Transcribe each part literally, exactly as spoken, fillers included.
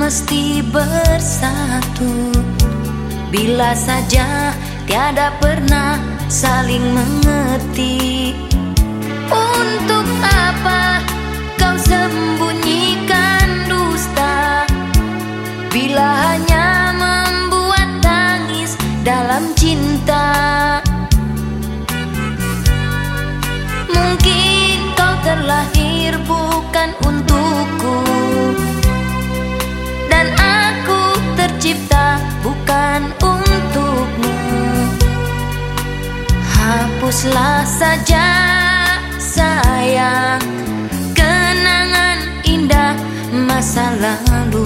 mesti bersatu bila saja tiada pernah saling mengerti. Untuk apa kau sembunyikan dusta bila hanya membuat tangis dalam cinta? Mungkin kau terlahir bukan untukku, dan aku tercipta bukan untukmu. Hapuslah saja sayang kenangan indah masa lalu.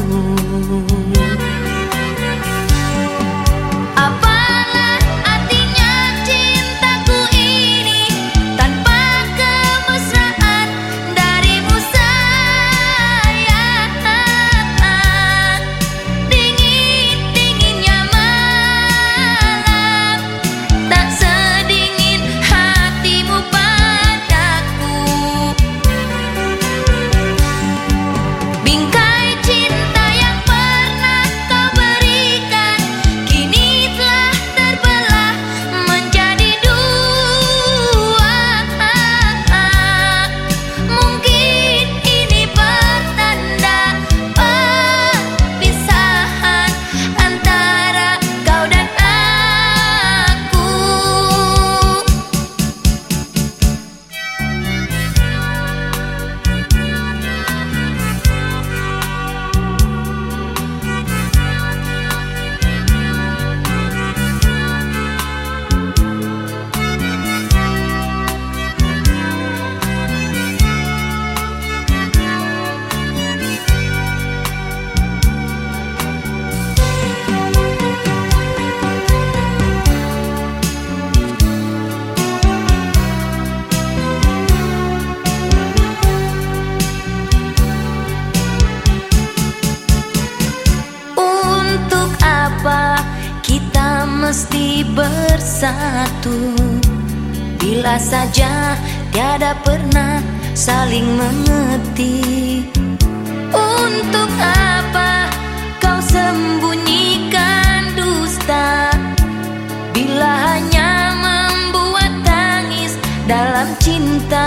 Kita mesti bersatu bila saja tiada pernah saling mengerti. Untuk apa kau sembunyikan dusta bila hanya membuat tangis dalam cinta?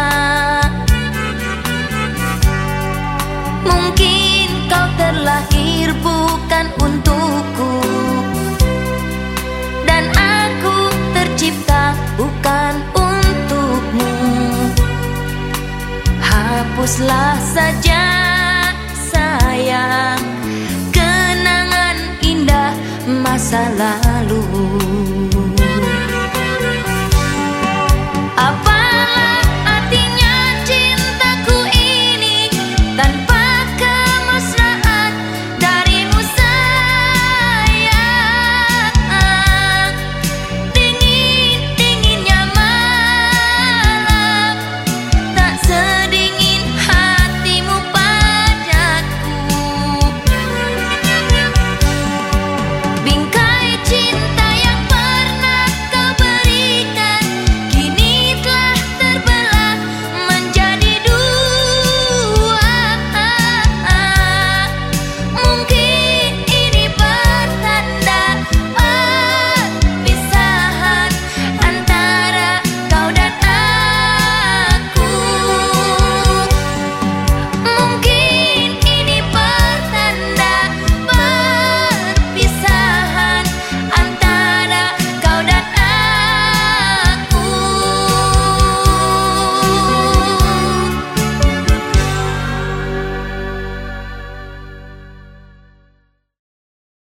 Mungkin kau terlahir bukan untukku, dan aku tercipta bukan untukmu. Hapuslah saja sayang kenangan indah masa lalu.